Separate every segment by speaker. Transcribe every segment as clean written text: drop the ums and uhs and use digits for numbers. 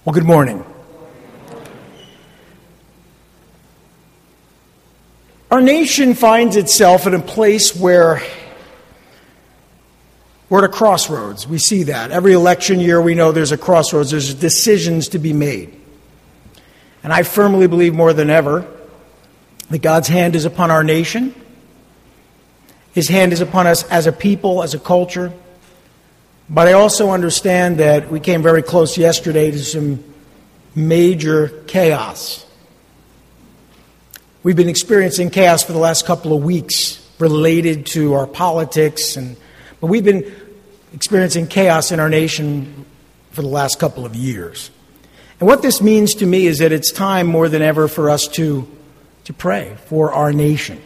Speaker 1: Well, good morning. Our nation finds itself in a place where we're at a crossroads. We see that. Every election year we know there's a crossroads. There's decisions to be made. And I firmly believe more than ever that God's hand is upon our nation. His hand is upon us as a people, as a culture. But I also understand that we came very close yesterday to some major chaos. We've been experiencing chaos for the last couple of weeks related to our politics, but we've been experiencing chaos in our nation for the last couple of years. And what this means to me is that it's time more than ever for us to pray for our nation.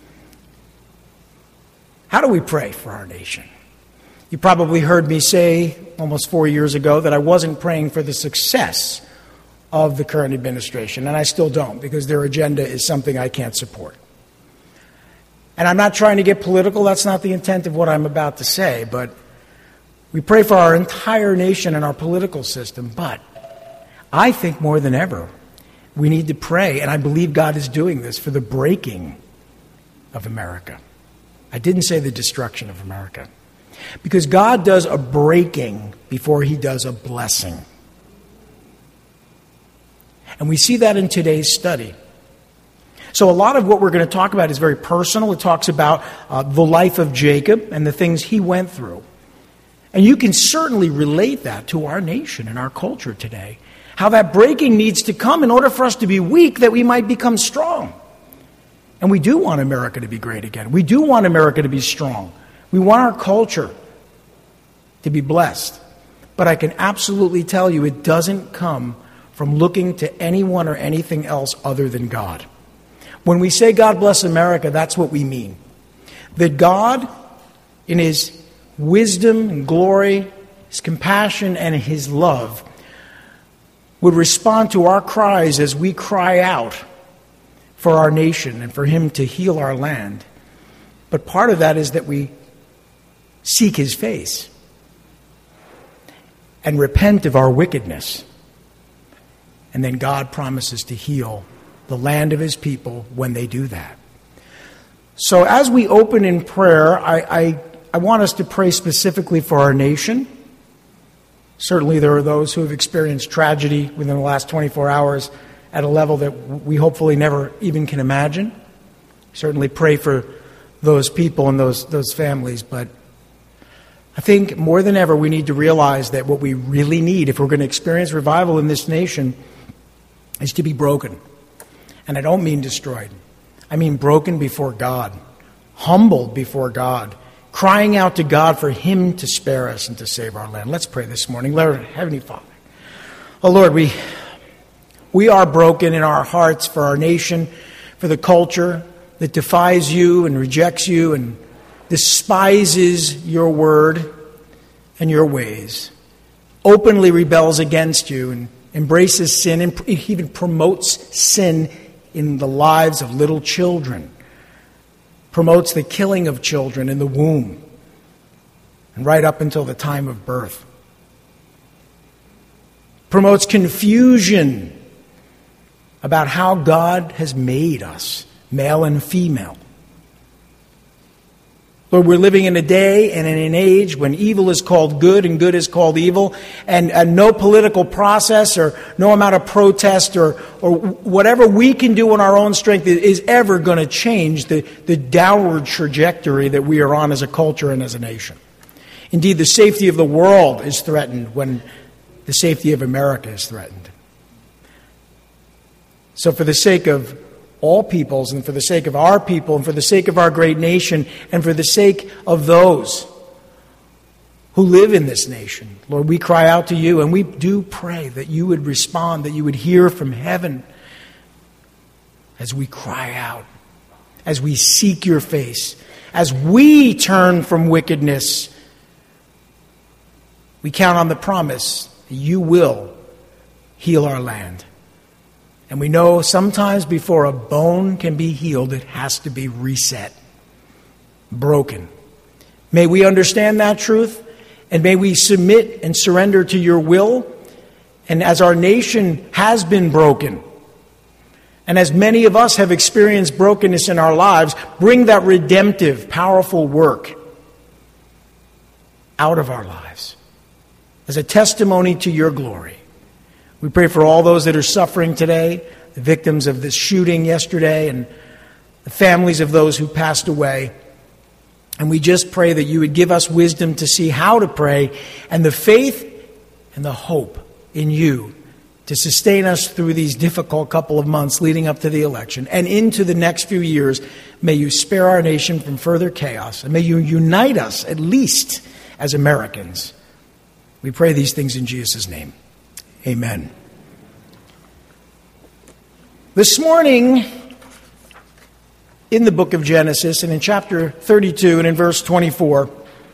Speaker 1: How do we pray for our nation? You probably heard me say almost 4 years ago that I wasn't praying for the success of the current administration, and I still don't, because their agenda is something I can't support. And I'm not trying to get political. That's not the intent of what I'm about to say, but we pray for our entire nation and our political system. But I think more than ever, we need to pray, and I believe God is doing this, for the breaking of America. I didn't say the destruction of America. Because God does a breaking before He does a blessing. And we see that in today's study. So a lot of what we're going to talk about is very personal. It talks about the life of Jacob and the things he went through. And you can certainly relate that to our nation and our culture today. How that breaking needs to come in order for us to be weak, that we might become strong. And we do want America to be great again. We do want America to be strong. We want our culture to be blessed. But I can absolutely tell you it doesn't come from looking to anyone or anything else other than God. When we say God bless America, that's what we mean. That God, in His wisdom and glory, His compassion and His love, would respond to our cries as we cry out for our nation and for Him to heal our land. But part of that is that we seek His face and repent of our wickedness. And then God promises to heal the land of His people when they do that. So as we open in prayer, I want us to pray specifically for our nation. Certainly there are those who have experienced tragedy within the last 24 hours at a level that we hopefully never even can imagine. Certainly pray for those people and those families, but I think more than ever we need to realize that what we really need, if we're going to experience revival in this nation, is to be broken. And I don't mean destroyed. I mean broken before God, humbled before God, crying out to God for Him to spare us and to save our land. Let's pray this morning. Lord, Heavenly Father, oh Lord, we are broken in our hearts for our nation, for the culture that defies You and rejects You and despises Your word and Your ways, openly rebels against You and embraces sin and even promotes sin in the lives of little children, promotes the killing of children in the womb and right up until the time of birth, promotes confusion about how God has made us, male and female. Lord, we're living in a day and in an age when evil is called good and good is called evil, and no political process or no amount of protest or whatever we can do in our own strength is ever going to change the downward trajectory that we are on as a culture and as a nation. Indeed, the safety of the world is threatened when the safety of America is threatened. So for the sake of all peoples, and for the sake of our people, and for the sake of our great nation, and for the sake of those who live in this nation, Lord, we cry out to You, and we do pray that You would respond, that You would hear from heaven as we cry out, as we seek Your face, as we turn from wickedness. We count on the promise that You will heal our land. And we know sometimes before a bone can be healed, it has to be reset, broken. May we understand that truth, and may we submit and surrender to Your will, and as our nation has been broken, and as many of us have experienced brokenness in our lives, bring that redemptive, powerful work out of our lives as a testimony to your glory. We pray for all those that are suffering today, the victims of this shooting yesterday, and the families of those who passed away. And we just pray that you would give us wisdom to see how to pray, and the faith and the hope in you to sustain us through these difficult couple of months leading up to the election and into the next few years. May you spare our nation from further chaos, and may you unite us, at least as Americans. We pray these things in Jesus' name. Amen. This morning, in the book of Genesis, and in chapter 32 and in verse 24,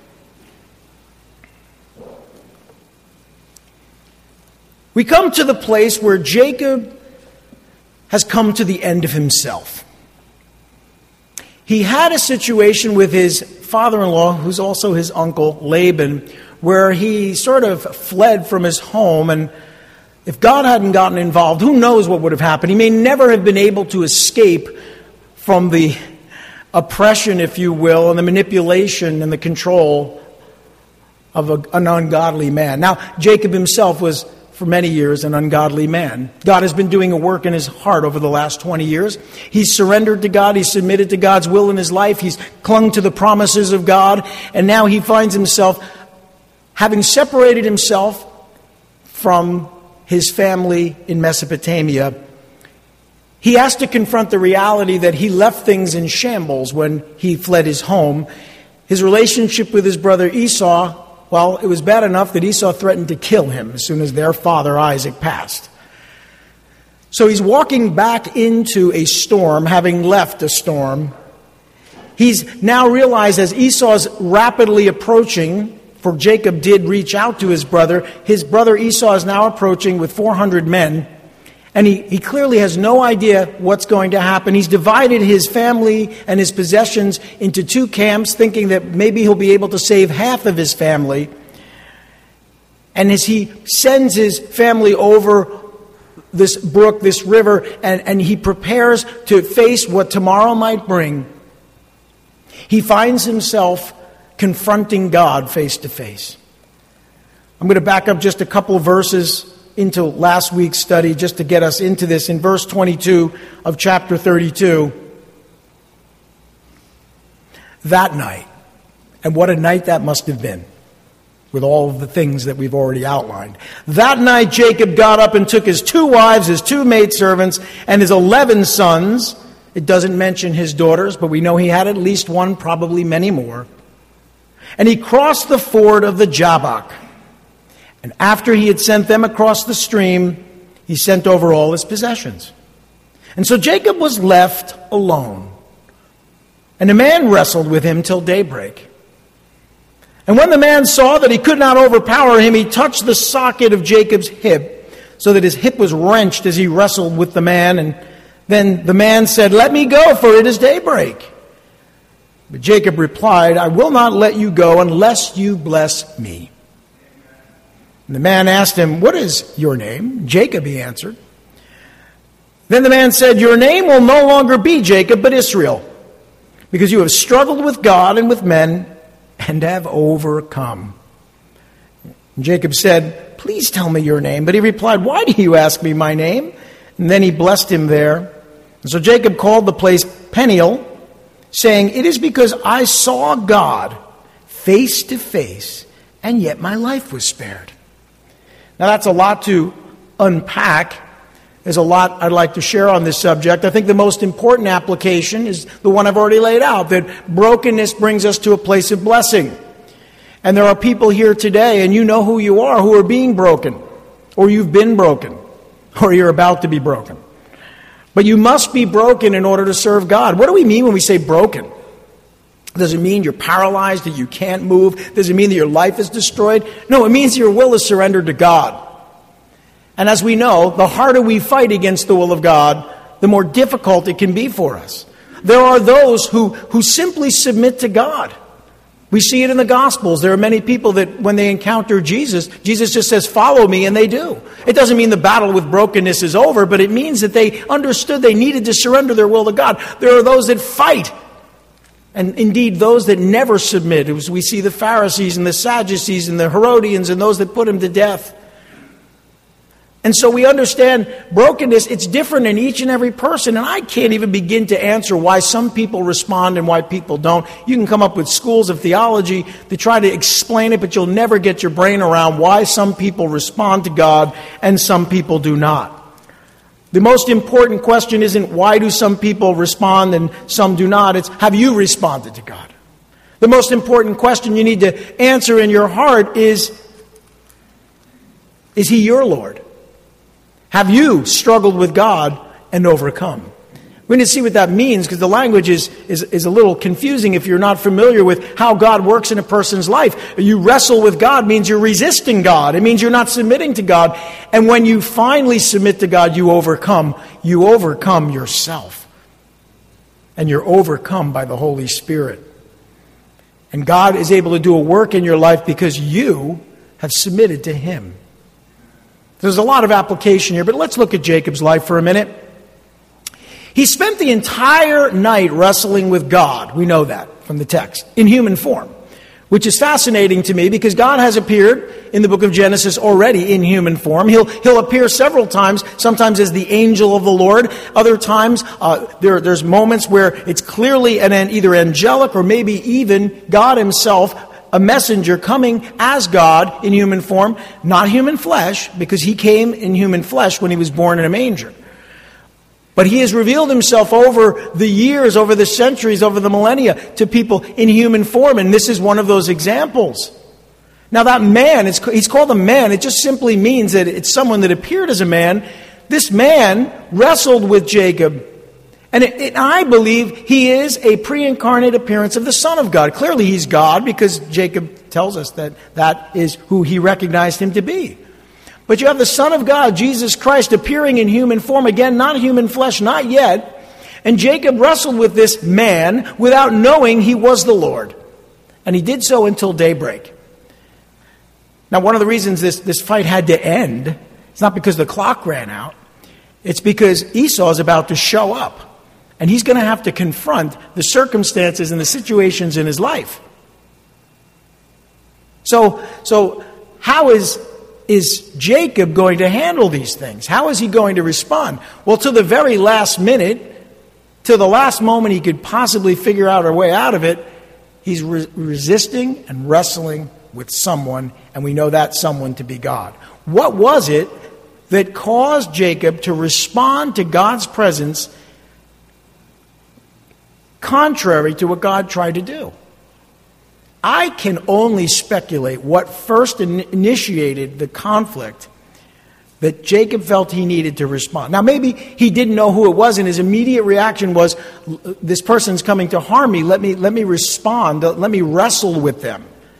Speaker 1: we come to the place where Jacob has come to the end of himself. He had a situation with his father-in-law, who's also his uncle, Laban, where he sort of fled from his home, and if God hadn't gotten involved, who knows what would have happened. He may never have been able to escape from the oppression, if you will, and the manipulation and the control of an ungodly man. Now, Jacob himself was, for many years, an ungodly man. God has been doing a work in his heart over the last 20 years. He's surrendered to God. He's submitted to God's will in his life. He's clung to the promises of God. And now he finds himself, having separated himself from his family in Mesopotamia, he has to confront the reality that he left things in shambles when he fled his home. His relationship with his brother Esau, well, it was bad enough that Esau threatened to kill him as soon as their father Isaac passed. So he's walking back into a storm, having left a storm. He's now realized as Esau's rapidly approaching, for Jacob did reach out to his brother Esau is now approaching with 400 men. And he clearly has no idea what's going to happen. He's divided his family and his possessions into two camps, thinking that maybe he'll be able to save half of his family. And as he sends his family over this brook, this river, and he prepares to face what tomorrow might bring, he finds himself confronting God face to face. I'm going to back up just a couple of verses into last week's study just to get us into this. In verse 22 of chapter 32, that night, and what a night that must have been with all of the things that we've already outlined. That night Jacob got up and took his 2 wives, his 2 maidservants, and his 11 sons. It doesn't mention his daughters, but we know he had at least one, probably many more. And he crossed the ford of the Jabbok. And after he had sent them across the stream, he sent over all his possessions. And so Jacob was left alone. And a man wrestled with him till daybreak. And when the man saw that he could not overpower him, he touched the socket of Jacob's hip, so that his hip was wrenched as he wrestled with the man. And then the man said, "Let me go, for it is daybreak." But Jacob replied, "I will not let you go unless you bless me." And the man asked him, "What is your name?" "Jacob," he answered. Then the man said, "Your name will no longer be Jacob, but Israel, because you have struggled with God and with men and have overcome." And Jacob said, "Please tell me your name." But he replied, "Why do you ask me my name?" And then he blessed him there. And so Jacob called the place Peniel, saying, "It is because I saw God face to face, and yet my life was spared." Now that's a lot to unpack. There's a lot I'd like to share on this subject. I think the most important application is the one I've already laid out, that brokenness brings us to a place of blessing. And there are people here today, and you know who you are, who are being broken, or you've been broken, or you're about to be broken. But you must be broken in order to serve God. What do we mean when we say broken? Does it mean you're paralyzed, that you can't move? Does it mean that your life is destroyed? No, it means your will is surrendered to God. And as we know, the harder we fight against the will of God, the more difficult it can be for us. There are those who simply submit to God. We see it in the Gospels. There are many people that when they encounter Jesus, Jesus just says, "Follow me," and they do. It doesn't mean the battle with brokenness is over, but it means that they understood they needed to surrender their will to God. There are those that fight, and indeed those that never submit. We see the Pharisees and the Sadducees and the Herodians and those that put him to death. And so we understand brokenness, it's different in each and every person. And I can't even begin to answer why some people respond and why people don't. You can come up with schools of theology to try to explain it, but you'll never get your brain around why some people respond to God and some people do not. The most important question isn't why do some people respond and some do not. It's have you responded to God? The most important question you need to answer in your heart is He your Lord? Have you struggled with God and overcome? We're going to see what that means because the language is a little confusing if you're not familiar with how God works in a person's life. You wrestle with God means you're resisting God. It means you're not submitting to God. And when you finally submit to God, you overcome. You overcome yourself. And you're overcome by the Holy Spirit. And God is able to do a work in your life because you have submitted to Him. There's a lot of application here, but let's look at Jacob's life for a minute. He spent the entire night wrestling with God. We know that from the text, in human form, which is fascinating to me because God has appeared in the book of Genesis already in human form. He'll appear several times, sometimes as the angel of the Lord. Other times, there's moments where it's clearly either angelic or maybe even God Himself, a messenger coming as God in human form, not human flesh, because He came in human flesh when He was born in a manger. But He has revealed Himself over the years, over the centuries, over the millennia to people in human form, and this is one of those examples. Now that man, he's called a man, it just simply means that it's someone that appeared as a man. This man wrestled with Jacob. And I believe he is a pre-incarnate appearance of the Son of God. Clearly he's God because Jacob tells us that is who he recognized him to be. But you have the Son of God, Jesus Christ, appearing in human form. Again, not human flesh, not yet. And Jacob wrestled with this man without knowing he was the Lord. And he did so until daybreak. Now, one of the reasons this fight had to end, it's not because the clock ran out. It's because Esau is about to show up. And he's going to have to confront the circumstances and the situations in his life. So how is Jacob going to handle these things? How is he going to respond? Well, to the very last minute, to the last moment he could possibly figure out a way out of it, he's resisting and wrestling with someone, and we know that someone to be God. What was it that caused Jacob to respond to God's presence contrary to what God tried to do? I can only speculate what first initiated the conflict that Jacob felt he needed to respond. Now, maybe he didn't know who it was, and his immediate reaction was, this person's coming to harm me. Let me respond. Let me wrestle with them.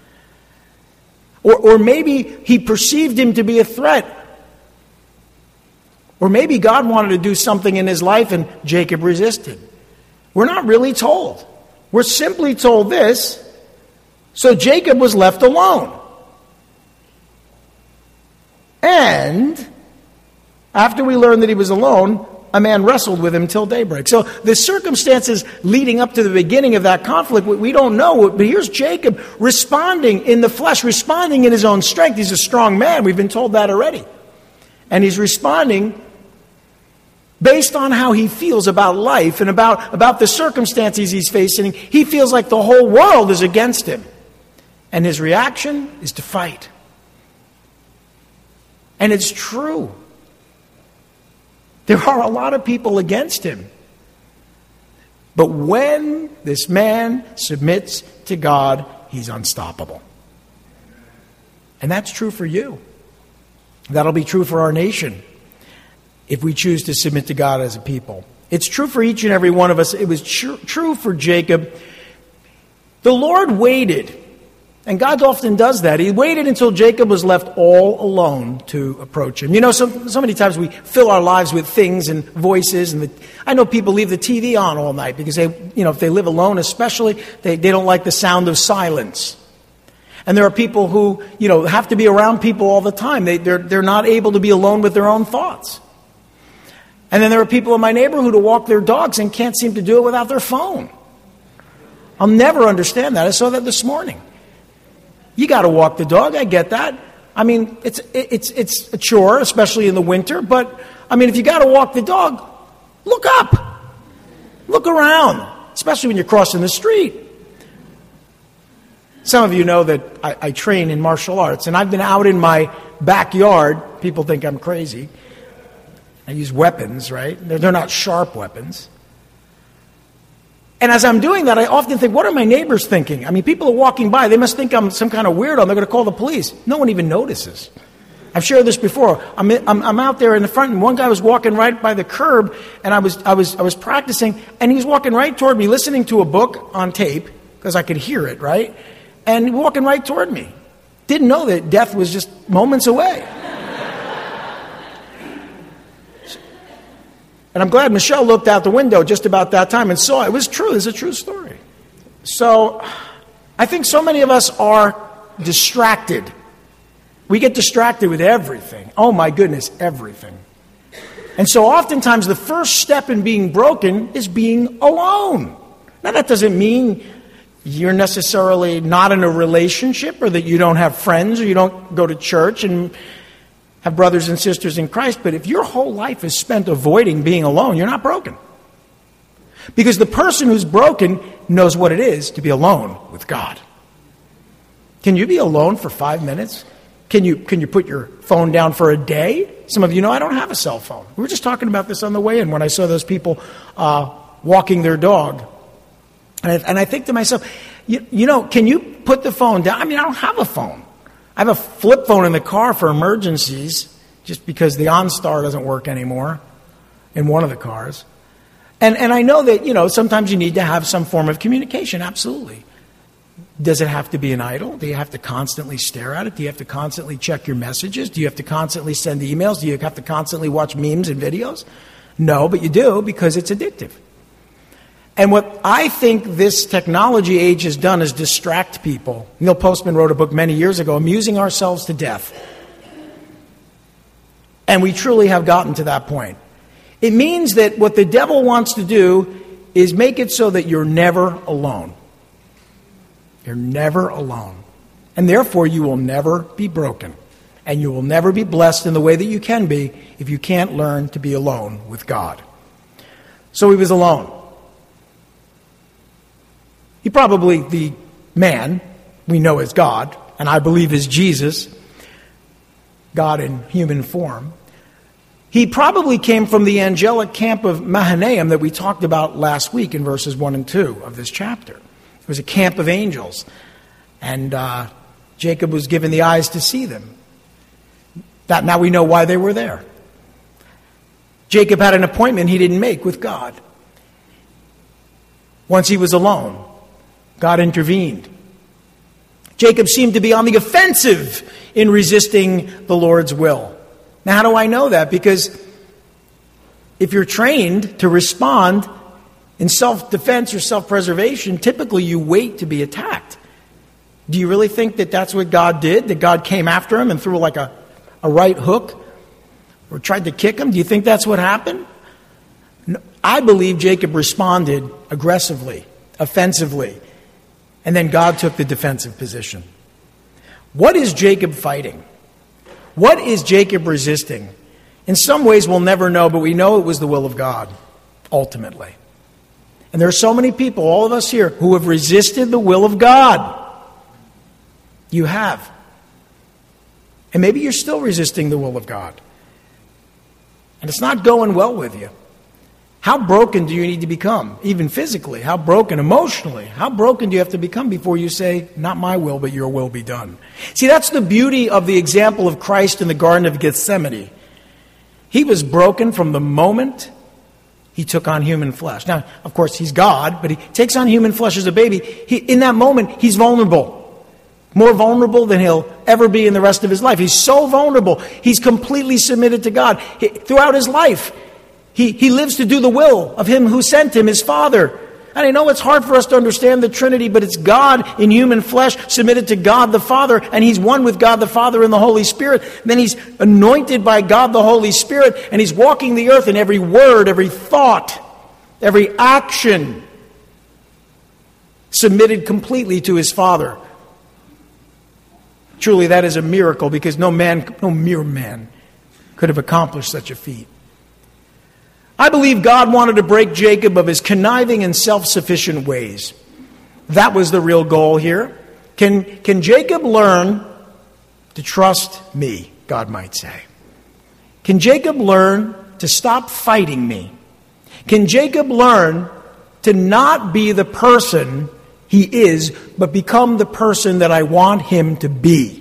Speaker 1: Or maybe he perceived him to be a threat. Or maybe God wanted to do something in his life, and Jacob resisted. We're not really told. We're simply told this. So Jacob was left alone. And after we learned that he was alone, a man wrestled with him till daybreak. So the circumstances leading up to the beginning of that conflict, we don't know. But here's Jacob responding in the flesh, responding in his own strength. He's a strong man. We've been told that already. And he's responding based on how he feels about life and about the circumstances he's facing. He feels like the whole world is against him. And his reaction is to fight. And it's true. There are a lot of people against him. But when this man submits to God, he's unstoppable. And that's true for you. That'll be true for our nation if we choose to submit to God as a people. It's true for each and every one of us. It was true for Jacob. The Lord waited And God often does that. He waited until Jacob was left all alone to approach him. You know, so many times we fill our lives with things and voices. And I know people leave the TV on all night because if they live alone especially, they don't like the sound of silence. And there are people who, have to be around people all the time. They're not able to be alone with their own thoughts. And then there are people in my neighborhood who walk their dogs and can't seem to do it without their phone. I'll never understand that. I saw that this morning. You got to walk the dog. I get that. I mean, it's a chore, especially in the winter. But, if you got to walk the dog, look up. Look around, especially when you're crossing the street. Some of you know that I train in martial arts, and I've been out in my backyard. People think I'm crazy. I use weapons, right? They're not sharp weapons. And as I'm doing that, I often think, what are my neighbors thinking? People are walking by. They must think I'm some kind of weirdo. They're going to call the police. No one even notices. I've shared this before. I'm out there in the front, and one guy was walking right by the curb, and I was practicing, and he was walking right toward me, listening to a book on tape, because I could hear it, right? And walking right toward me. Didn't know that death was just moments away. And I'm glad Michelle looked out the window just about that time and saw it. It was true. It's a true story. So I think so many of us are distracted. We get distracted with everything. Oh my goodness, everything. And so oftentimes the first step in being broken is being alone. Now that doesn't mean you're necessarily not in a relationship or that you don't have friends or you don't go to church and have brothers and sisters in Christ, but if your whole life is spent avoiding being alone, you're not broken. Because the person who's broken knows what it is to be alone with God. Can you be alone for 5 minutes? Can you put your phone down for a day? Some of you know I don't have a cell phone. We were just talking about this on the way in when I saw those people walking their dog. And I think to myself, can you put the phone down? I don't have a phone. I have a flip phone in the car for emergencies, just because the OnStar doesn't work anymore in one of the cars. And I know that, sometimes you need to have some form of communication, absolutely. Does it have to be an idol? Do you have to constantly stare at it? Do you have to constantly check your messages? Do you have to constantly send emails? Do you have to constantly watch memes and videos? No, but you do, because it's addictive. And what I think this technology age has done is distract people. Neil Postman wrote a book many years ago, Amusing Ourselves to Death. And we truly have gotten to that point. It means that what the devil wants to do is make it so that you're never alone. You're never alone. And therefore, you will never be broken. And you will never be blessed in the way that you can be if you can't learn to be alone with God. So he was alone. He probably, the man we know as God, and I believe is Jesus, God in human form, he probably came from the angelic camp of Mahanaim that we talked about last week in verses 1 and 2 of this chapter. It was a camp of angels, and Jacob was given the eyes to see them. That now we know why they were there. Jacob had an appointment he didn't make with God. Once he was alone, God intervened. Jacob seemed to be on the offensive in resisting the Lord's will. Now, how do I know that? Because if you're trained to respond in self-defense or self-preservation, typically you wait to be attacked. Do you really think that that's what God did? That God came after him and threw like a right hook? Or tried to kick him? Do you think that's what happened? No, I believe Jacob responded aggressively, offensively. And then God took the defensive position. What is Jacob fighting? What is Jacob resisting? In some ways we'll never know, but we know it was the will of God, ultimately. And there are so many people, all of us here, who have resisted the will of God. You have. And maybe you're still resisting the will of God. And it's not going well with you. How broken do you need to become, even physically? How broken emotionally? How broken do you have to become before you say, not my will, but your will be done? See, that's the beauty of the example of Christ in the Garden of Gethsemane. He was broken from the moment he took on human flesh. Now, of course, he's God, but he takes on human flesh as a baby. In that moment, he's vulnerable. More vulnerable than he'll ever be in the rest of his life. He's so vulnerable. He's completely submitted to God. Throughout his life, he lives to do the will of him who sent him, his Father. And I know it's hard for us to understand the Trinity, but it's God in human flesh submitted to God the Father, and he's one with God the Father and the Holy Spirit. Then he's anointed by God the Holy Spirit, and he's walking the earth in every word, every thought, every action, submitted completely to his Father. Truly, that is a miracle, because no mere man could have accomplished such a feat. I believe God wanted to break Jacob of his conniving and self-sufficient ways. That was the real goal here. Can Jacob learn to trust me, God might say? Can Jacob learn to stop fighting me? Can Jacob learn to not be the person he is, but become the person that I want him to be?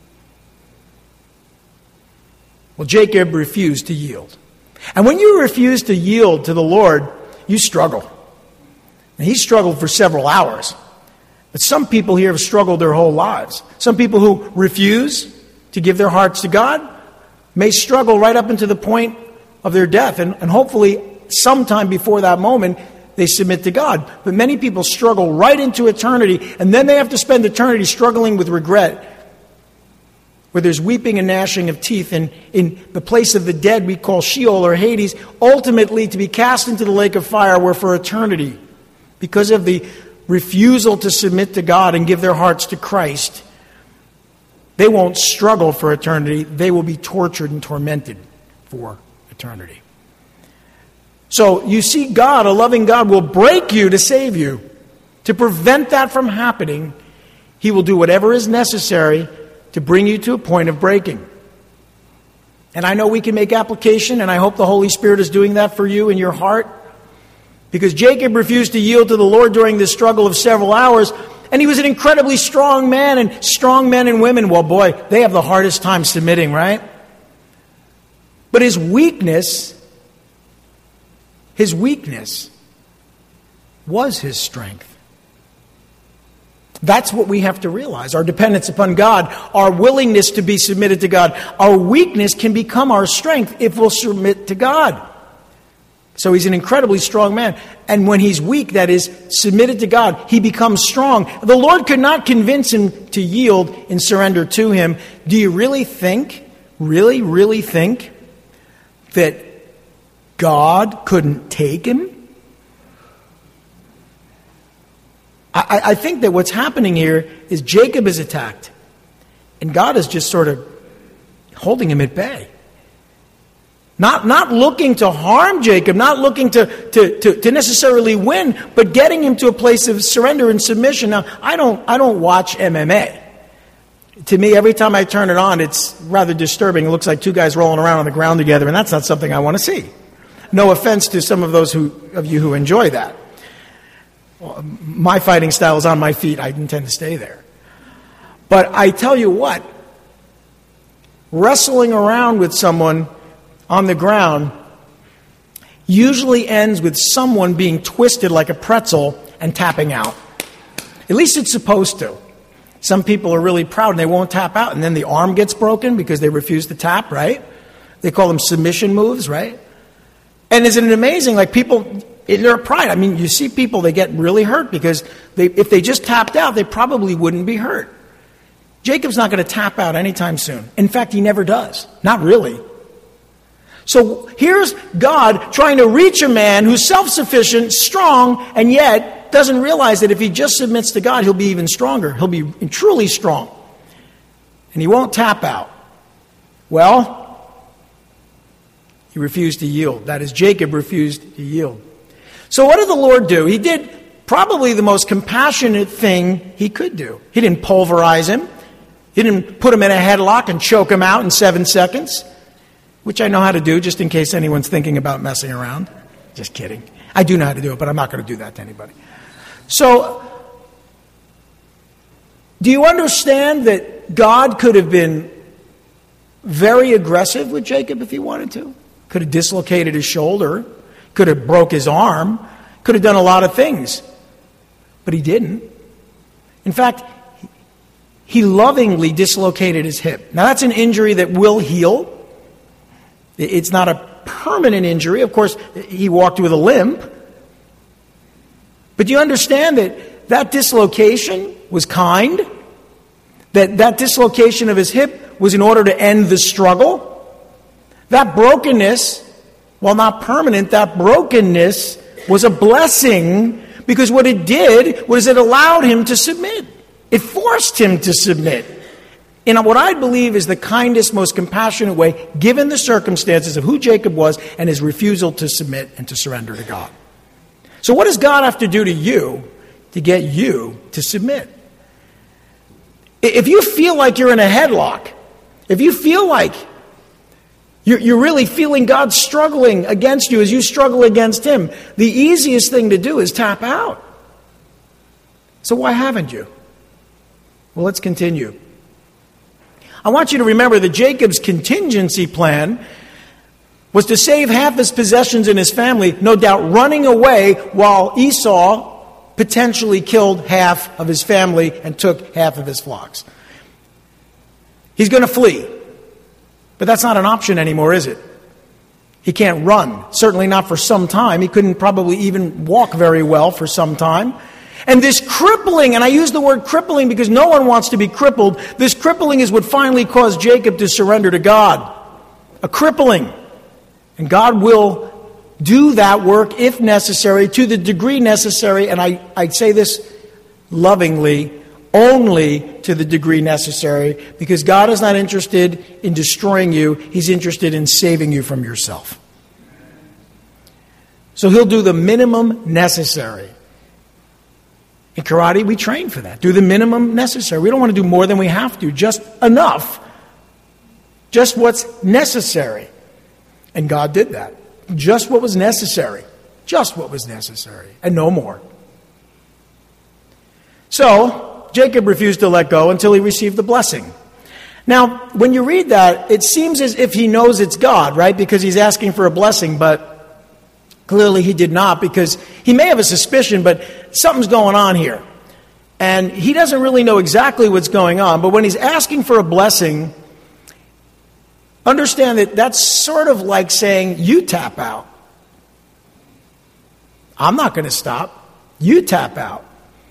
Speaker 1: Well, Jacob refused to yield. And when you refuse to yield to the Lord, you struggle. And he struggled for several hours. But some people here have struggled their whole lives. Some people who refuse to give their hearts to God may struggle right up into the point of their death. And hopefully sometime before that moment, they submit to God. But many people struggle right into eternity, and then they have to spend eternity struggling with regret, where there's weeping and gnashing of teeth, and in the place of the dead we call Sheol or Hades, ultimately to be cast into the lake of fire, where for eternity, because of the refusal to submit to God and give their hearts to Christ, they won't struggle for eternity. They will be tortured and tormented for eternity. So you see, God, a loving God, will break you to save you. To prevent that from happening, he will do whatever is necessary to bring you to a point of breaking. And I know we can make application, and I hope the Holy Spirit is doing that for you in your heart. Because Jacob refused to yield to the Lord during this struggle of several hours, and he was an incredibly strong man, and strong men and women, well, boy, they have the hardest time submitting, right? But his weakness was his strength. That's what we have to realize. Our dependence upon God, our willingness to be submitted to God, our weakness can become our strength if we'll submit to God. So he's an incredibly strong man. And when he's weak, that is, submitted to God, he becomes strong. The Lord could not convince him to yield and surrender to him. Do you really think that God couldn't take him? I think that what's happening here is Jacob is attacked, and God is just sort of holding him at bay. Not looking to harm Jacob, not looking to necessarily win, but getting him to a place of surrender and submission. Now, I don't watch MMA. To me, every time I turn it on, it's rather disturbing. It looks like two guys rolling around on the ground together, and that's not something I want to see. No offense to some of those of you who enjoy that. My fighting style is on my feet. I intend to stay there. But I tell you what, wrestling around with someone on the ground usually ends with someone being twisted like a pretzel and tapping out. At least it's supposed to. Some people are really proud and they won't tap out, and then the arm gets broken because they refuse to tap, right? They call them submission moves, right? And isn't it amazing? Like, people, in their pride, I mean, you see people, they get really hurt because if they just tapped out, they probably wouldn't be hurt. Jacob's not going to tap out anytime soon. In fact, he never does. Not really. So here's God trying to reach a man who's self-sufficient, strong, and yet doesn't realize that if he just submits to God, he'll be even stronger. He'll be truly strong. And he won't tap out. Well, he refused to yield. That is, Jacob refused to yield. So what did the Lord do? He did probably the most compassionate thing he could do. He didn't pulverize him. He didn't put him in a headlock and choke him out in 7 seconds, which I know how to do just in case anyone's thinking about messing around. Just kidding. I do know how to do it, but I'm not going to do that to anybody. So, do you understand that God could have been very aggressive with Jacob if he wanted to? Could have dislocated his shoulder, could have broke his arm, could have done a lot of things. But he didn't. In fact, he lovingly dislocated his hip. Now, that's an injury that will heal. It's not a permanent injury. Of course, he walked with a limp. But do you understand that that dislocation was kind? That dislocation of his hip was in order to end the struggle? That brokenness, while not permanent, that brokenness was a blessing, because what it did was it allowed him to submit. It forced him to submit in what I believe is the kindest, most compassionate way, given the circumstances of who Jacob was and his refusal to submit and to surrender to God. So what does God have to do to you to get you to submit? If you feel like you're in a headlock, if you feel like you're really feeling God struggling against you as you struggle against him, the easiest thing to do is tap out. So why haven't you? Well, let's continue. I want you to remember that Jacob's contingency plan was to save half his possessions and his family, no doubt running away while Esau potentially killed half of his family and took half of his flocks. He's going to flee. But that's not an option anymore, is it? He can't run, certainly not for some time. He couldn't probably even walk very well for some time. And this crippling, and I use the word crippling because no one wants to be crippled, this crippling is what finally caused Jacob to surrender to God. A crippling. And God will do that work if necessary, to the degree necessary, and I say this lovingly, only to the degree necessary, because God is not interested in destroying you. He's interested in saving you from yourself. So he'll do the minimum necessary. In karate, we train for that. Do the minimum necessary. We don't want to do more than we have to. Just enough. Just what's necessary. And God did that. Just what was necessary. Just what was necessary. And no more. So, Jacob refused to let go until he received the blessing. Now, when you read that, it seems as if he knows it's God, right? Because he's asking for a blessing, but clearly he did not, because he may have a suspicion, but something's going on here. And he doesn't really know exactly what's going on, but when he's asking for a blessing, understand that that's sort of like saying, you tap out. I'm not going to stop. You tap out.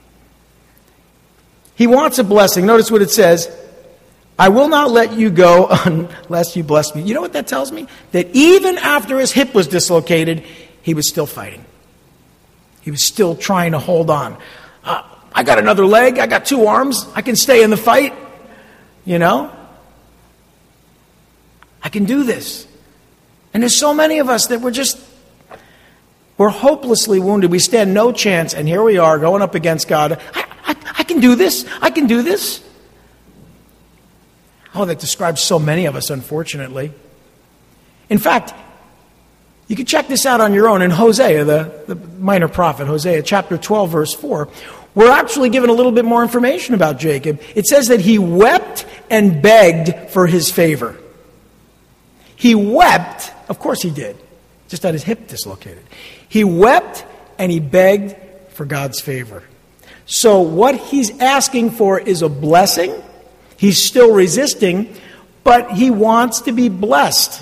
Speaker 1: He wants a blessing. Notice what it says. I will not let you go unless you bless me. You know what that tells me? That even after his hip was dislocated, he was still fighting. He was still trying to hold on. I got another leg. I got two arms. I can stay in the fight. You know? I can do this. And there's so many of us that we're hopelessly wounded. We stand no chance. And here we are going up against God. I can do this. I can do this. Oh, that describes so many of us, unfortunately. In fact, you can check this out on your own in Hosea, the minor prophet, Hosea chapter 12, verse 4. We're actually given a little bit more information about Jacob. It says that he wept and begged for his favor. He wept, of course he did, just had his hip dislocated. He wept and he begged for God's favor. So what he's asking for is a blessing. He's still resisting, but he wants to be blessed.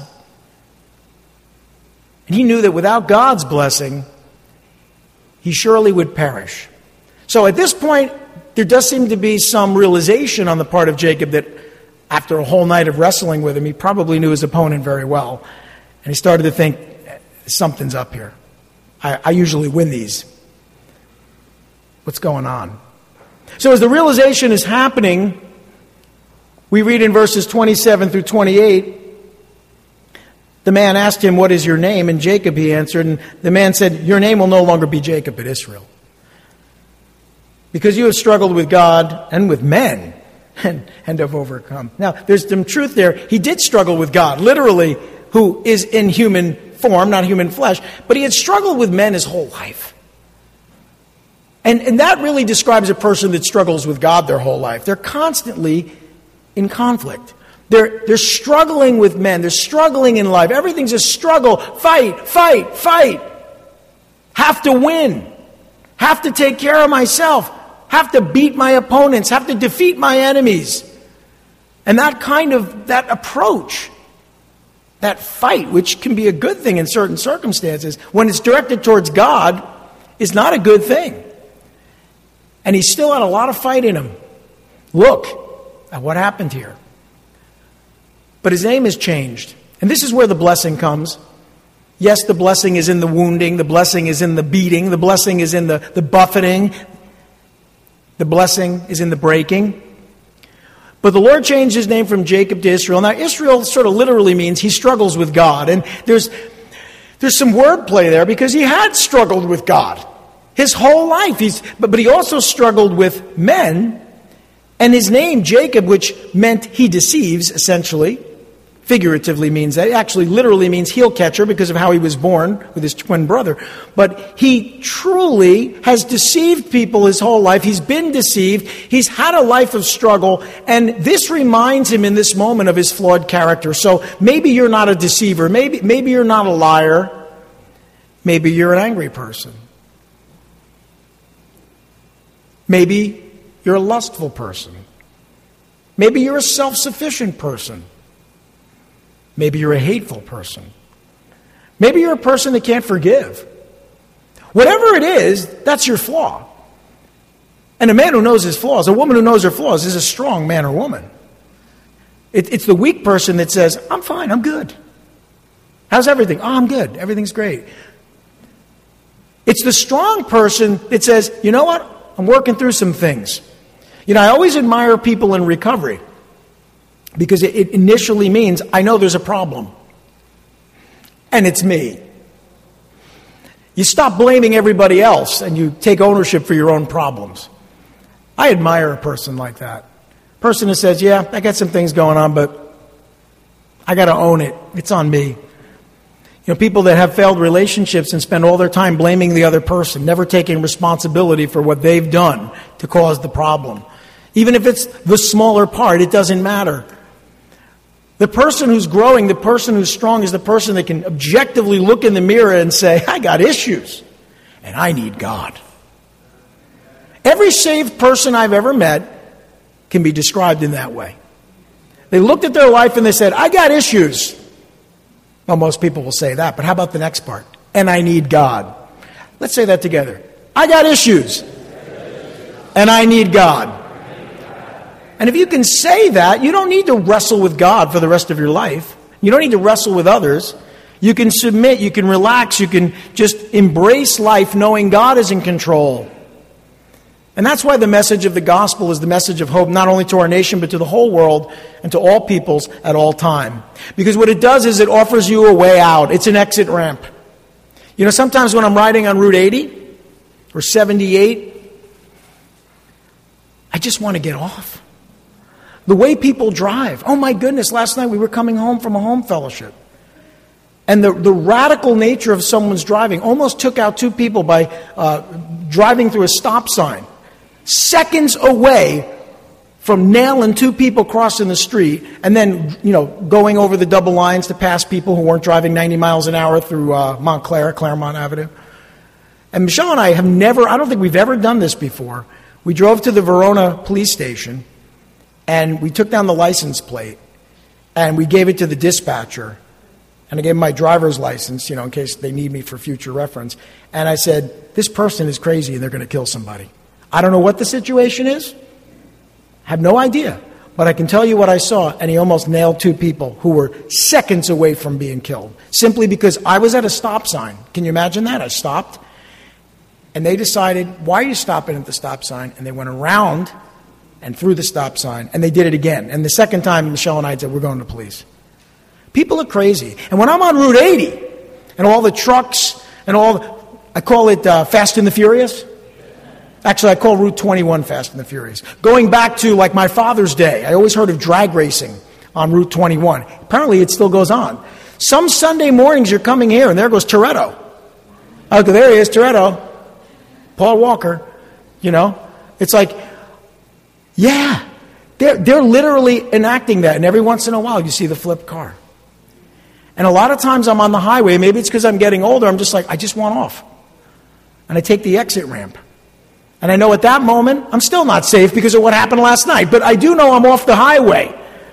Speaker 1: And he knew that without God's blessing, he surely would perish. So at this point, there does seem to be some realization on the part of Jacob that after a whole night of wrestling with him, he probably knew his opponent very well. And he started to think, something's up here. I usually win these. What's going on? So as the realization is happening, we read in verses 27 through 28, the man asked him, what is your name? And Jacob, he answered, and the man said, your name will no longer be Jacob, but Israel. Because you have struggled with God and with men and have overcome. Now, there's some truth there. He did struggle with God, literally, who is in human form, not human flesh, but he had struggled with men his whole life. And that really describes a person that struggles with God their whole life. They're constantly in conflict. They're struggling with men. They're struggling in life. Everything's a struggle. Fight, fight, fight. Have to win. Have to take care of myself. have to beat my opponents, have to defeat my enemies. And that approach, that fight, which can be a good thing in certain circumstances, when it's directed towards God, is not a good thing. And he still had a lot of fight in him. Look at what happened here. But his aim has changed. And this is where the blessing comes. Yes, the blessing is in the wounding. The blessing is in the beating. The blessing is in the buffeting. The blessing is in the breaking. But the Lord changed his name from Jacob to Israel. Now, Israel sort of literally means he struggles with God. And there's some wordplay there because he had struggled with God his whole life. But he also struggled with men. And his name, Jacob, which meant he deceives, essentially, figuratively means that. It actually literally means heel catcher because of how he was born with his twin brother. But he truly has deceived people his whole life. He's been deceived. He's had a life of struggle. And this reminds him in this moment of his flawed character. So maybe you're not a deceiver. Maybe you're not a liar. Maybe you're an angry person. Maybe you're a lustful person. Maybe you're a self-sufficient person. Maybe you're a hateful person. Maybe you're a person that can't forgive. Whatever it is, that's your flaw. And a man who knows his flaws, a woman who knows her flaws, is a strong man or woman. It's the weak person that says, I'm fine, I'm good. How's everything? Oh, I'm good. Everything's great. It's the strong person that says, you know what? I'm working through some things. I always admire people in recovery. Because it initially means, I know there's a problem. And it's me. You stop blaming everybody else and you take ownership for your own problems. I admire a person like that. A person who says, yeah, I got some things going on, but I got to own it. It's on me. People that have failed relationships and spend all their time blaming the other person, never taking responsibility for what they've done to cause the problem. Even if it's the smaller part, it doesn't matter. The person who's growing, the person who's strong is the person that can objectively look in the mirror and say, I got issues, and I need God. Every saved person I've ever met can be described in that way. They looked at their life and they said, I got issues. Well, most people will say that, but how about the next part? And I need God. Let's say that together. I got issues, and I need God. And if you can say that, you don't need to wrestle with God for the rest of your life. You don't need to wrestle with others. You can submit, you can relax, you can just embrace life knowing God is in control. And that's why the message of the gospel is the message of hope, not only to our nation, but to the whole world and to all peoples at all time. Because what it does is it offers you a way out. It's an exit ramp. Sometimes when I'm riding on Route 80 or 78, I just want to get off. The way people drive. Oh my goodness, last night we were coming home from a home fellowship. And the radical nature of someone's driving almost took out two people by driving through a stop sign. Seconds away from nailing two people crossing the street and then, going over the double lines to pass people who weren't driving 90 miles an hour through Montclair, Claremont Avenue. And Michelle and I I don't think we've ever done this before. We drove to the Verona police station. And we took down the license plate, and we gave it to the dispatcher. And I gave him my driver's license, in case they need me for future reference. And I said, this person is crazy, and they're going to kill somebody. I don't know what the situation is. I have no idea. But I can tell you what I saw, and he almost nailed two people who were seconds away from being killed. Simply because I was at a stop sign. Can you imagine that? I stopped. And they decided, why are you stopping at the stop sign? And they went around and through the stop sign, and they did it again. And the second time, Michelle and I said, we're going to police. People are crazy. And when I'm on Route 80, and all the trucks, and I call it Fast and the Furious. Actually, I call Route 21 Fast and the Furious. Going back to, my father's day, I always heard of drag racing on Route 21. Apparently, it still goes on. Some Sunday mornings, you're coming here, and there goes Toretto. Oh, there he is, Toretto. Paul Walker, It's like, yeah, they're literally enacting that. And every once in a while, you see the flipped car. And a lot of times I'm on the highway. Maybe it's because I'm getting older. I'm just like, I just want off. And I take the exit ramp. And I know at that moment, I'm still not safe because of what happened last night. But I do know I'm off the highway.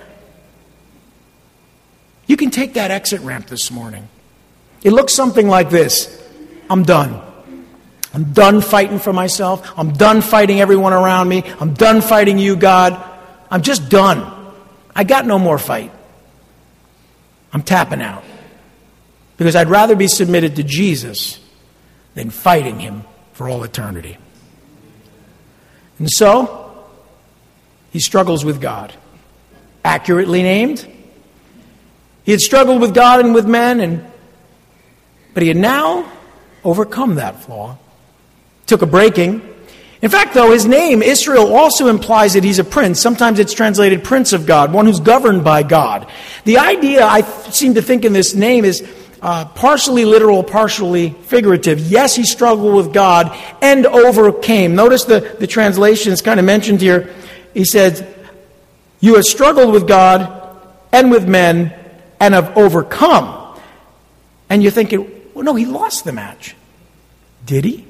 Speaker 1: You can take that exit ramp this morning. It looks something like this. I'm done. I'm done fighting for myself. I'm done fighting everyone around me. I'm done fighting you, God. I'm just done. I got no more fight. I'm tapping out. Because I'd rather be submitted to Jesus than fighting him for all eternity. And so, he struggles with God. Accurately named. He had struggled with God and with men, but he had now overcome that flaw. Took a breaking. In fact, though, his name, Israel, also implies that he's a prince. Sometimes it's translated Prince of God, one who's governed by God. The idea, I seem to think, in this name is partially literal, partially figurative. Yes, he struggled with God and overcame. Notice the translation is kind of mentioned here. He says, you have struggled with God and with men and have overcome. And you're thinking, well, no, he lost the match. Did he?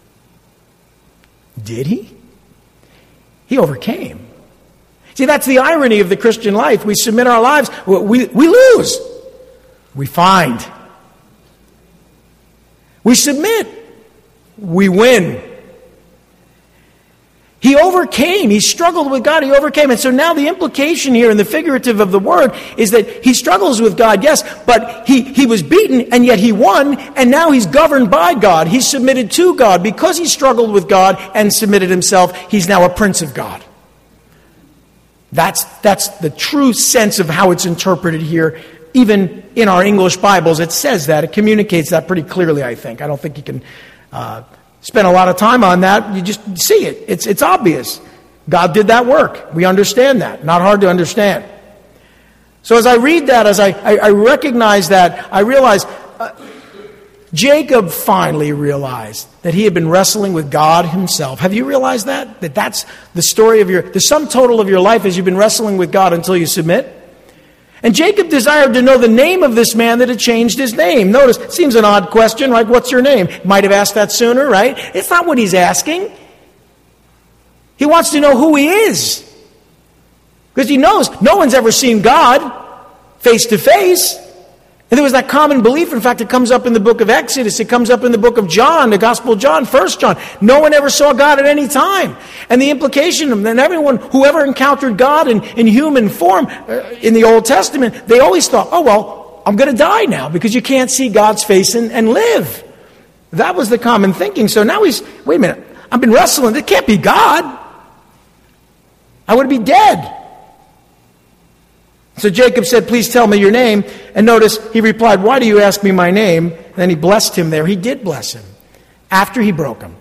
Speaker 1: Did he? He overcame. See, that's the irony of the Christian life. We submit our lives, we lose. We find. We submit. We win. He overcame. He struggled with God. He overcame. And so now the implication here in the figurative of the word is that he struggles with God, yes, but he was beaten and yet he won, and now he's governed by God. He's submitted to God. Because he struggled with God and submitted himself, he's now a prince of God. That's the true sense of how it's interpreted here. Even in our English Bibles, it says that. It communicates that pretty clearly, I think. I don't think you can spend a lot of time on that. You just see it. It's obvious. God did that work. We understand that. Not hard to understand. So as I read that, as I recognize that, I realize Jacob finally realized that he had been wrestling with God himself. Have you realized that? That that's the story of the sum total of your life is you've been wrestling with God until you submit? And Jacob desired to know the name of this man that had changed his name. Notice, it seems an odd question, right? What's your name? Might have asked that sooner, right? It's not what he's asking. He wants to know who he is. Because he knows no one's ever seen God face to face. And there was that common belief. In fact, it comes up in the book of Exodus. It comes up in the book of John, the Gospel of John, 1 John. No one ever saw God at any time. And the implication of that everyone, whoever encountered God in human form in the Old Testament, they always thought, oh, well, I'm going to die now because you can't see God's face and live. That was the common thinking. So now wait a minute, I've been wrestling. It can't be God. I would be dead. So Jacob said, please tell me your name. And notice, he replied, why do you ask me my name? And then he blessed him there. He did bless him. After he broke him.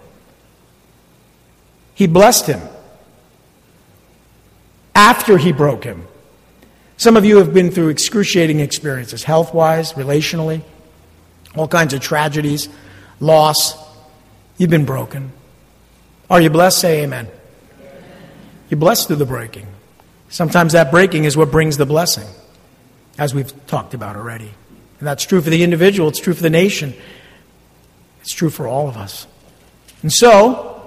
Speaker 1: He blessed him. After he broke him. Some of you have been through excruciating experiences, health-wise, relationally, all kinds of tragedies, loss. You've been broken. Are you blessed? Say amen. You're blessed through the breaking. Sometimes that breaking is what brings the blessing, as we've talked about already. And that's true for the individual. It's true for the nation. It's true for all of us. And so,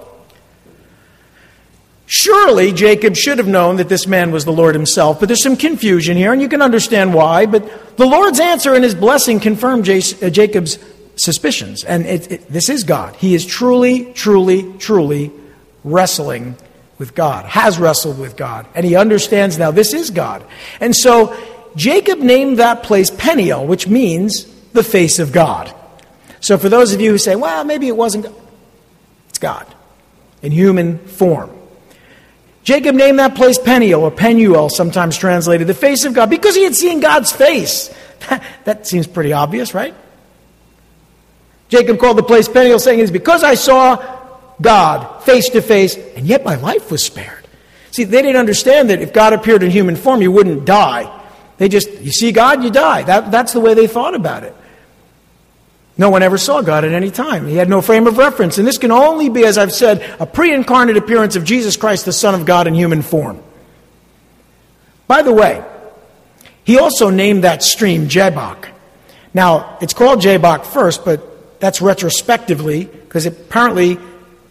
Speaker 1: surely Jacob should have known that this man was the Lord himself. But there's some confusion here, and you can understand why. But the Lord's answer and his blessing confirmed Jacob's suspicions. And this is God. He is truly, truly, truly wrestling with God, has wrestled with God, and he understands now this is God. And so Jacob named that place Peniel, which means the face of God. So for those of you who say, well, maybe it wasn't God, it's God in human form. Jacob named that place Peniel, or Penuel, sometimes translated, the face of God, because he had seen God's face. That seems pretty obvious, right? Jacob called the place Peniel, saying, it's because I saw God face to face, and yet my life was spared. See, they didn't understand that if God appeared in human form, you wouldn't die. You see God, you die. That's the way they thought about it. No one ever saw God at any time. He had no frame of reference. And this can only be, as I've said, a pre-incarnate appearance of Jesus Christ, the Son of God, in human form. By the way, he also named that stream Jabbok. Now, it's called Jabbok first, but that's retrospectively, because apparently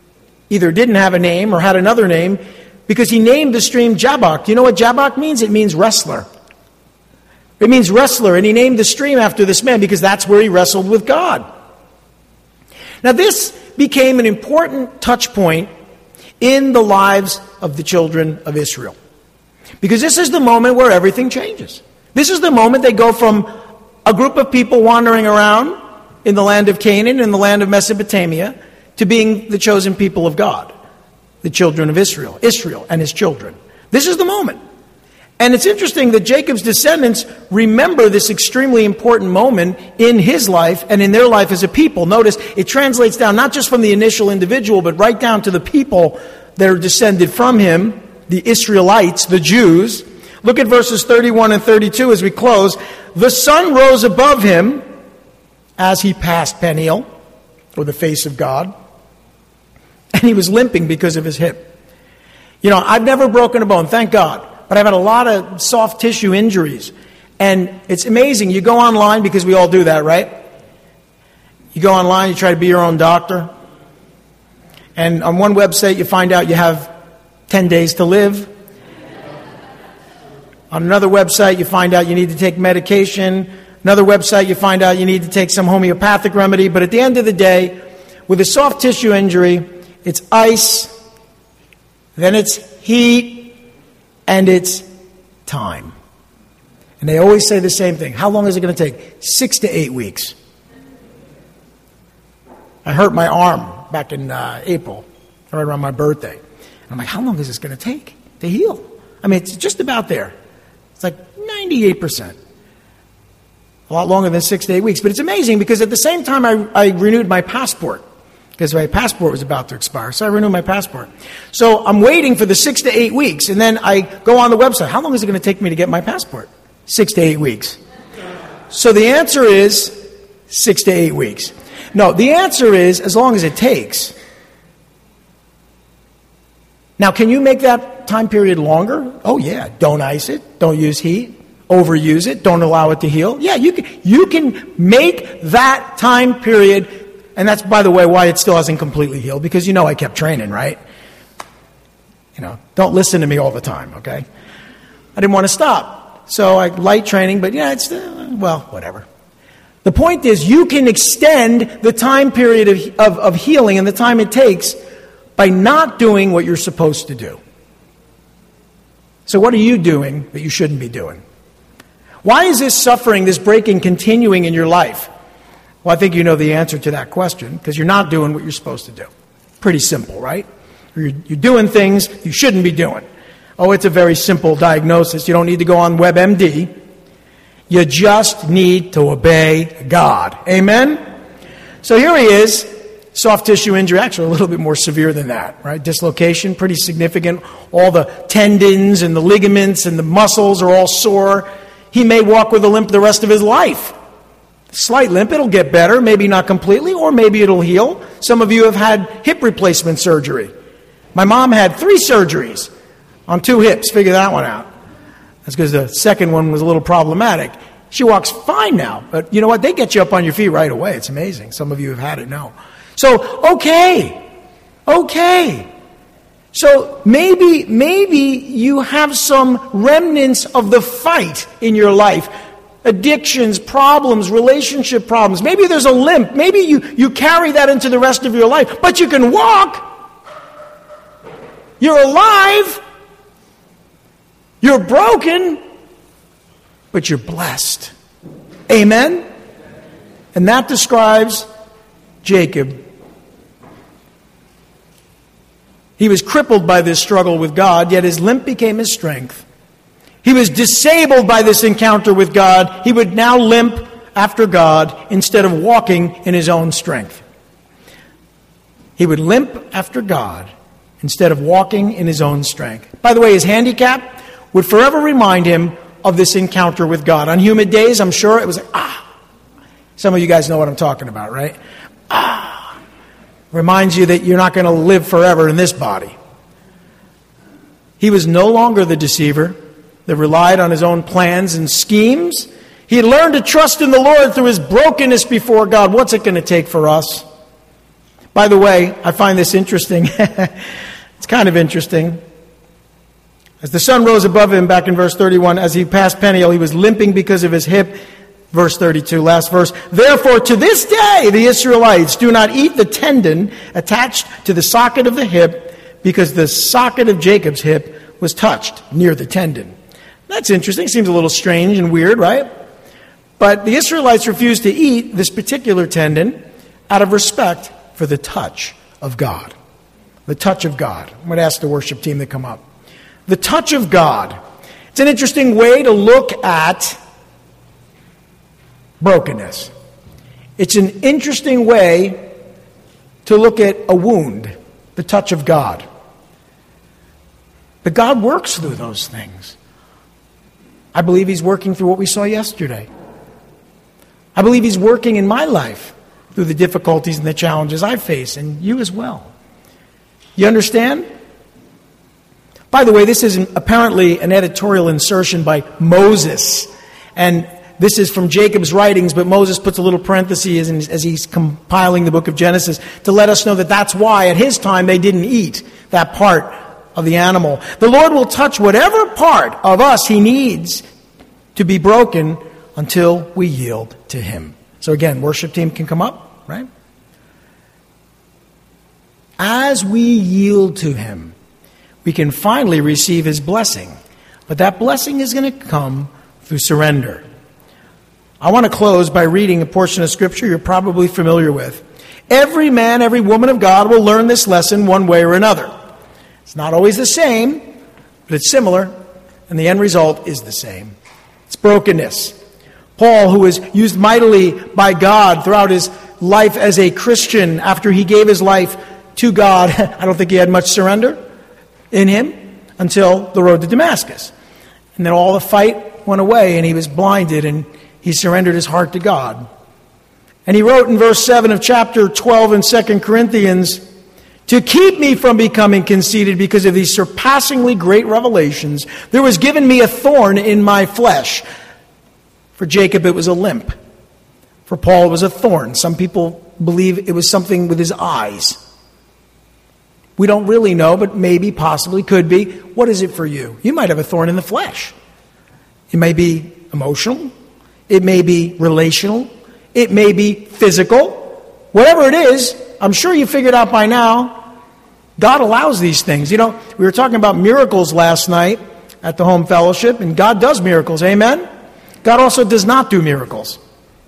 Speaker 1: either didn't have a name or had another name, because he named the stream Jabbok. Do you know what Jabbok means? It means wrestler. It means wrestler, and he named the stream after this man because that's where he wrestled with God. Now this became an important touch point in the lives of the children of Israel. Because this is the moment where everything changes. This is the moment they go from a group of people wandering around in the land of Canaan, in the land of Mesopotamia, to being the chosen people of God, the children of Israel, Israel and his children. This is the moment. And it's interesting that Jacob's descendants remember this extremely important moment in his life and in their life as a people. Notice it translates down not just from the initial individual, but right down to the people that are descended from him, the Israelites, the Jews. Look at verses 31 and 32 as we close. The sun rose above him as he passed Peniel, or the face of God, and he was limping because of his hip. You know, I've never broken a bone, thank God. But I've had a lot of soft tissue injuries. And it's amazing. You go online, because we all do that, right? You go online, you try to be your own doctor. And on one website, you find out you have 10 days to live. On another website, you find out you need to take medication. Another website, you find out you need to take some homeopathic remedy. But at the end of the day, with a soft tissue injury, it's ice, then it's heat, and it's time. And they always say the same thing. How long is it going to take? 6 to 8 weeks. I hurt my arm back in April, right around my birthday. And I'm like, how long is this going to take to heal? I mean, it's just about there. It's like 98%. A lot longer than 6 to 8 weeks. But it's amazing because at the same time I renewed my passport. Because my passport was about to expire. So I renewed my passport. So I'm waiting for the 6 to 8 weeks. And then I go on the website. How long is it going to take me to get my passport? 6 to 8 weeks. So the answer is 6 to 8 weeks. No, the answer is as long as it takes. Now, can you make that time period longer? Oh, yeah. Don't ice it. Don't use heat. Overuse it. Don't allow it to heal. Yeah, you can make that time period. And that's, by the way, why it still hasn't completely healed. Because you know I kept training, right? You know, don't listen to me all the time, okay? I didn't want to stop. So I light training, but yeah, it's, well, whatever. The point is you can extend the time period of healing and the time it takes by not doing what you're supposed to do. So what are you doing that you shouldn't be doing? Why is this suffering, this breaking, continuing in your life? Well, I think you know the answer to that question, because you're not doing what you're supposed to do. Pretty simple, right? You're doing things you shouldn't be doing. Oh, it's a very simple diagnosis. You don't need to go on WebMD. You just need to obey God. Amen? So here he is, soft tissue injury, actually a little bit more severe than that, right? Dislocation, pretty significant. All the tendons and the ligaments and the muscles are all sore. He may walk with a limp the rest of his life. Slight limp, it'll get better, maybe not completely, or maybe it'll heal. Some of you have had hip replacement surgery. My mom had 3 surgeries on 2 hips. Figure that one out. That's because the second one was a little problematic. She walks fine now, but you know what? They get you up on your feet right away. It's amazing. Some of you have had it now. So, okay. So maybe you have some remnants of the fight in your life. Addictions, problems, relationship problems. Maybe there's a limp. Maybe you carry that into the rest of your life. But you can walk. You're alive. You're broken. But you're blessed. Amen? And that describes Jacob. He was crippled by this struggle with God, yet his limp became his strength. He was disabled by this encounter with God. He would now limp after God instead of walking in his own strength. He would limp after God instead of walking in his own strength. By the way, his handicap would forever remind him of this encounter with God. On humid days, I'm sure it was like, Some of you guys know what I'm talking about, right? Reminds you that you're not going to live forever in this body. He was no longer the deceiver that relied on his own plans and schemes. He had learned to trust in the Lord through his brokenness before God. What's it going to take for us? By the way, I find this interesting. It's kind of interesting. As the sun rose above him, back in verse 31, as he passed Peniel, he was limping because of his hip. Verse 32, last verse. Therefore, to this day, the Israelites do not eat the tendon attached to the socket of the hip, because the socket of Jacob's hip was touched near the tendon. That's interesting. Seems a little strange and weird, right? But the Israelites refused to eat this particular tendon out of respect for the touch of God. The touch of God. I'm going to ask the worship team to come up. The touch of God. It's an interesting way to look at brokenness. It's an interesting way to look at a wound, the touch of God. But God works through those things. I believe He's working through what we saw yesterday. I believe He's working in my life through the difficulties and the challenges I face, and you as well. You understand? By the way, this is apparently an editorial insertion by Moses. And this is from Jacob's writings, but Moses puts a little parenthesis as he's compiling the book of Genesis to let us know that that's why at his time they didn't eat that part of the animal. The Lord will touch whatever part of us He needs to be broken until we yield to Him. So again, worship team can come up, right? As we yield to Him, we can finally receive His blessing. But that blessing is going to come through surrender. I want to close by reading a portion of Scripture you're probably familiar with. Every man, every woman of God will learn this lesson one way or another. It's not always the same, but it's similar, and the end result is the same. It's brokenness. Paul, who was used mightily by God throughout his life as a Christian, after he gave his life to God, I don't think he had much surrender in him until the road to Damascus. And then all the fight went away, and he was blinded, and he surrendered his heart to God. And he wrote in verse 7 of chapter 12 in 2 Corinthians, to keep me from becoming conceited because of these surpassingly great revelations, there was given me a thorn in my flesh. For Jacob, it was a limp. For Paul, it was a thorn. Some people believe it was something with his eyes. We don't really know, but maybe, possibly, could be. What is it for you? You might have a thorn in the flesh. It may be emotional. It may be relational. It may be physical. Whatever it is, I'm sure you figured out by now, God allows these things. You know, we were talking about miracles last night at the home fellowship, and God does miracles. Amen? God also does not do miracles.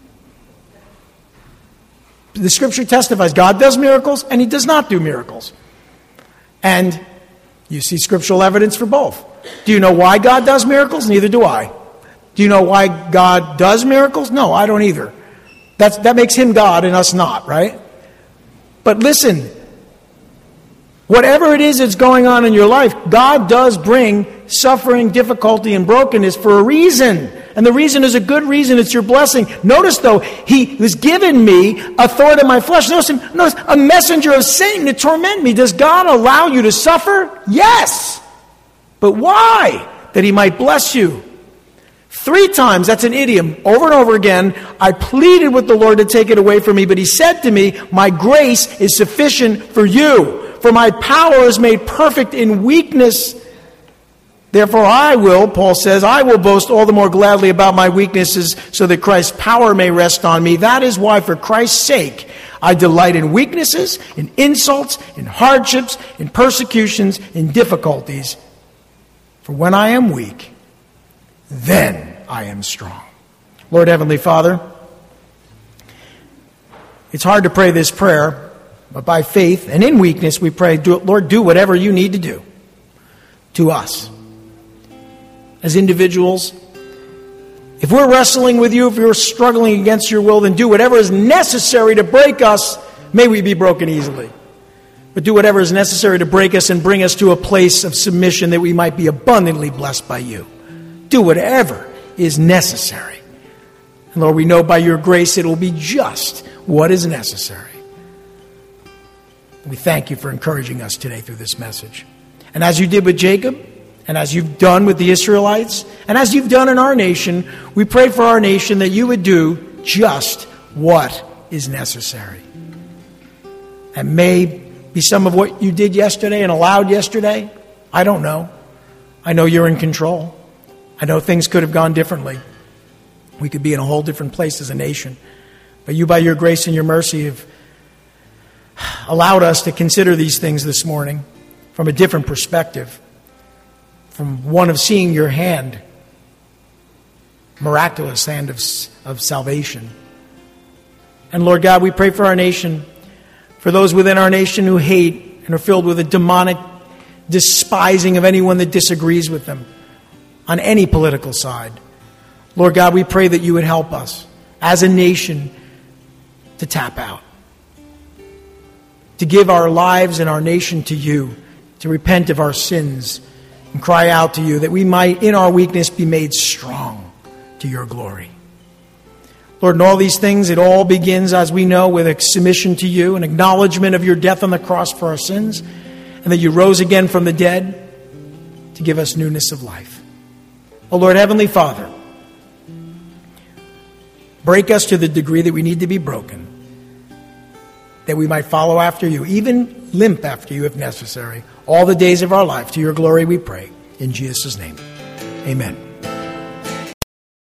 Speaker 1: The Scripture testifies God does miracles, and He does not do miracles. And you see scriptural evidence for both. Do you know why God does miracles? Neither do I. Do you know why God does miracles? No, I don't either. That makes Him God and us not, right? But listen, whatever it is that's going on in your life, God does bring suffering, difficulty, and brokenness for a reason. And the reason is a good reason. It's your blessing. Notice, though, He has given me a thorn in my flesh. Notice, a messenger of Satan to torment me. Does God allow you to suffer? Yes. But why? That He might bless you. 3 times, that's an idiom, over and over again, I pleaded with the Lord to take it away from me, but He said to me, my grace is sufficient for you, for my power is made perfect in weakness. Therefore I will, Paul says, I will boast all the more gladly about my weaknesses so that Christ's power may rest on me. That is why, for Christ's sake, I delight in weaknesses, in insults, in hardships, in persecutions, in difficulties. For when I am weak, then I am strong. Lord Heavenly Father, it's hard to pray this prayer, but by faith and in weakness we pray, Lord, do whatever you need to do to us. As individuals, if we're wrestling with you, if we're struggling against your will, then do whatever is necessary to break us. May we be broken easily. But do whatever is necessary to break us and bring us to a place of submission that we might be abundantly blessed by you. Do whatever is necessary. And Lord, we know by your grace it will be just what is necessary. We thank you for encouraging us today through this message. And as you did with Jacob, and as you've done with the Israelites, and as you've done in our nation, we pray for our nation that you would do just what is necessary. That may be some of what you did yesterday and allowed yesterday. I don't know. I know you're in control. I know things could have gone differently. We could be in a whole different place as a nation. But you, by your grace and your mercy, have allowed us to consider these things this morning from a different perspective, from one of seeing your hand, miraculous hand of salvation. And Lord God, we pray for our nation, for those within our nation who hate and are filled with a demonic despising of anyone that disagrees with them on any political side. Lord God, we pray that you would help us as a nation to tap out, to give our lives and our nation to you, to repent of our sins and cry out to you that we might, in our weakness, be made strong to your glory. Lord, in all these things, it all begins, as we know, with a submission to you, an acknowledgement of your death on the cross for our sins, and that you rose again from the dead to give us newness of life. Oh Lord, Heavenly Father, break us to the degree that we need to be broken, that we might follow after you, even limp after you if necessary, all the days of our life. To your glory we pray. In Jesus' name, amen.